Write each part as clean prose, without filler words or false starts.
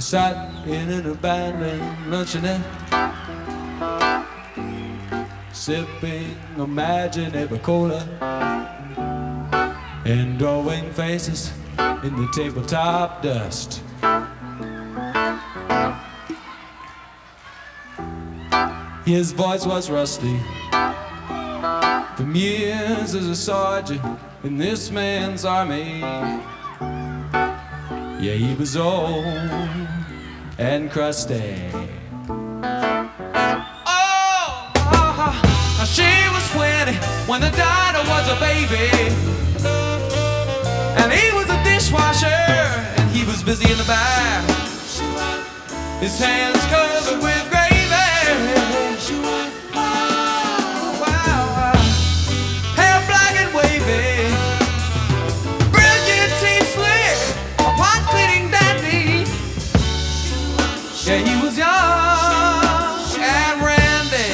sat in an abandoned luncheonette, sipping imaginary cola and drawing faces in the tabletop dust. His voice was rusty from years as a sergeant in this man's army. Yeah, he was old and crusty. She was 20 when the daughter was a baby, and he was a dishwasher, and he was busy in the back, his hands covered with gravy. Wow. Hair black and wavy, brilliant teeth slick, a pot cleaning dandy. Yeah, he was young and randy.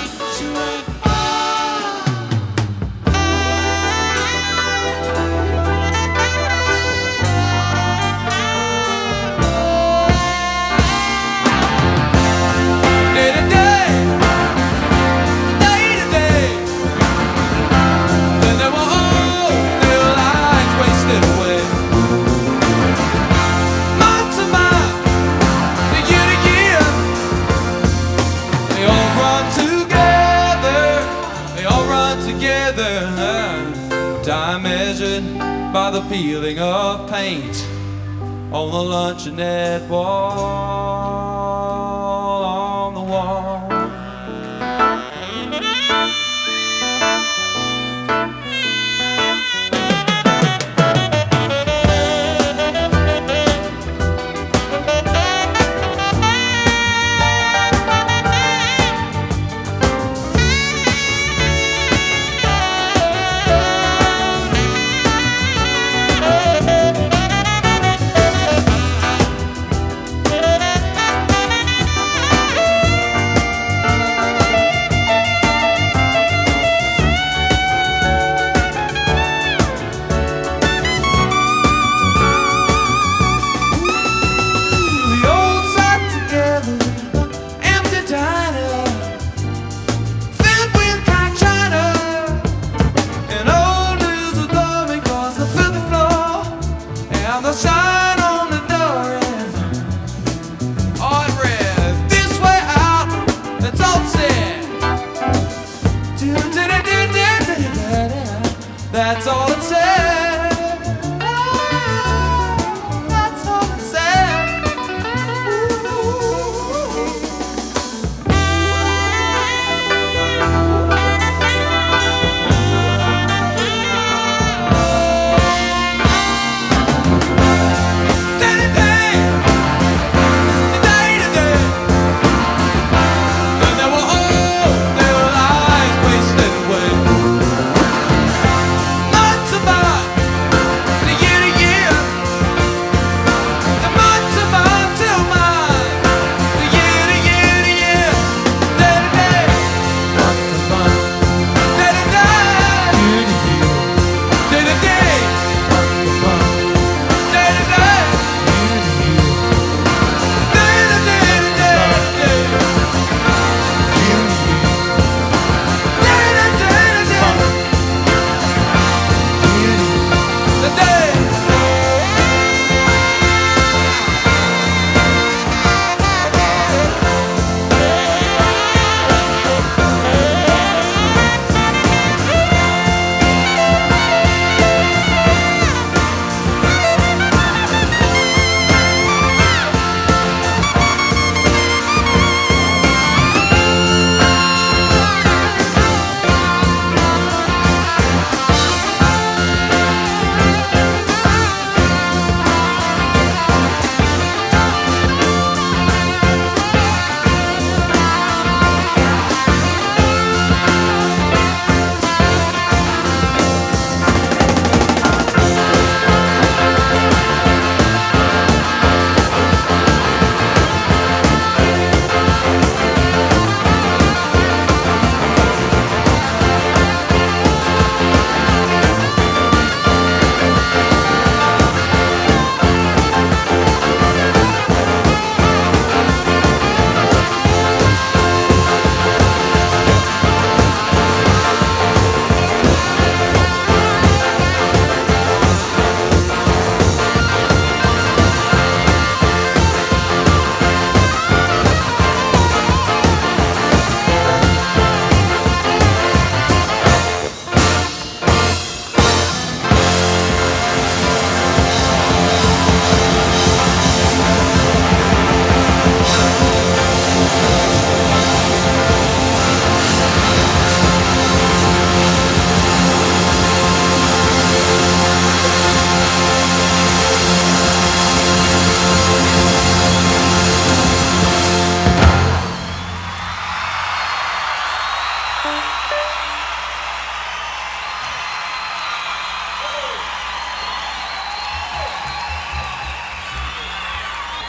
Time measured by the peeling of paint on the luncheonette wall, on the wall. The sign on the door is all it read, "This way out." That's all it said. That's all it said.